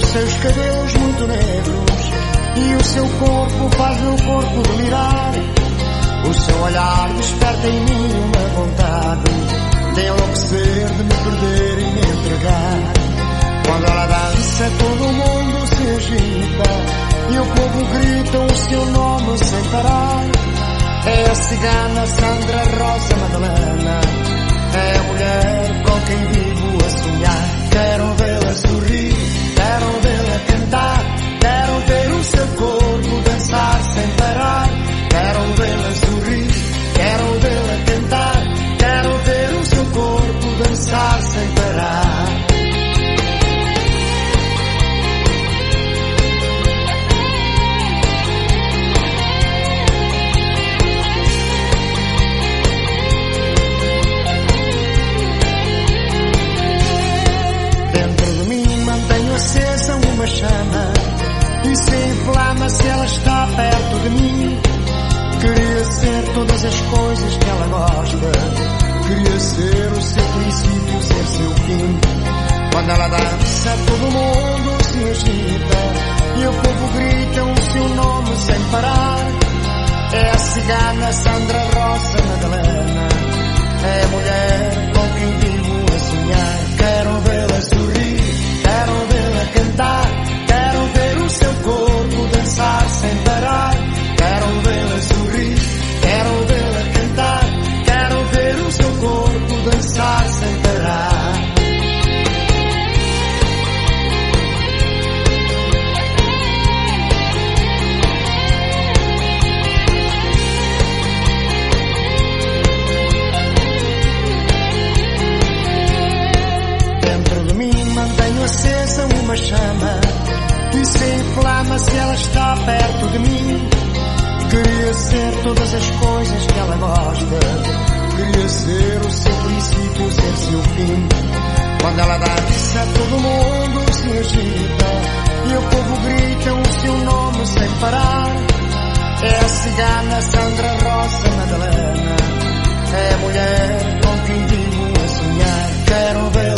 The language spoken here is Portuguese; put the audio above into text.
seus cabelos muito negros e o seu corpo faz meu corpo delirar. O seu olhar desperta em mim uma vontade de enlouquecer, de me perder e me entregar. Quando ela dança todo o mundo se agita e o povo grita o seu nome sem parar. É a cigana Sandra Rosa Madalena, é a mulher com quem vivo a sonhar. Quero vê-la sorrir, quero vê-la cantar, quero ver o seu corpo dançar sem parar. Quero vê-la sorrir, quero vê-la cantar, quero ver o seu corpo dançar sem parar. Dentro de mim mantenho acesa uma chama e se inflama se ela está perto de mim. Queria ser todas as coisas que ela gosta, queria ser o seu princípio, ser seu fim. Quando ela dança todo mundo se agita e o povo grita o seu nome sem parar. É a cigana Sandra Rosa Madalena, é a mulher com quem vivo a sonhar. Quero vê-la sorrir, quero vê-la cantar, quero ver o seu corpo dançar sem parar. Quero vê-la sorrir, quero vê-la cantar, quero ver o seu corpo dançar sem parar. Dentro de mim mantenho acesa uma chama e se inflama se ela está perto de mim. Queria ser todas as coisas que ela gosta, queria ser o seu princípio, ser seu fim. Quando ela dança todo mundo se agita e o povo grita o seu nome sem parar. É a cigana Sandra Rosa Madalena, é a mulher com quem vivo a sonhar. Quero ver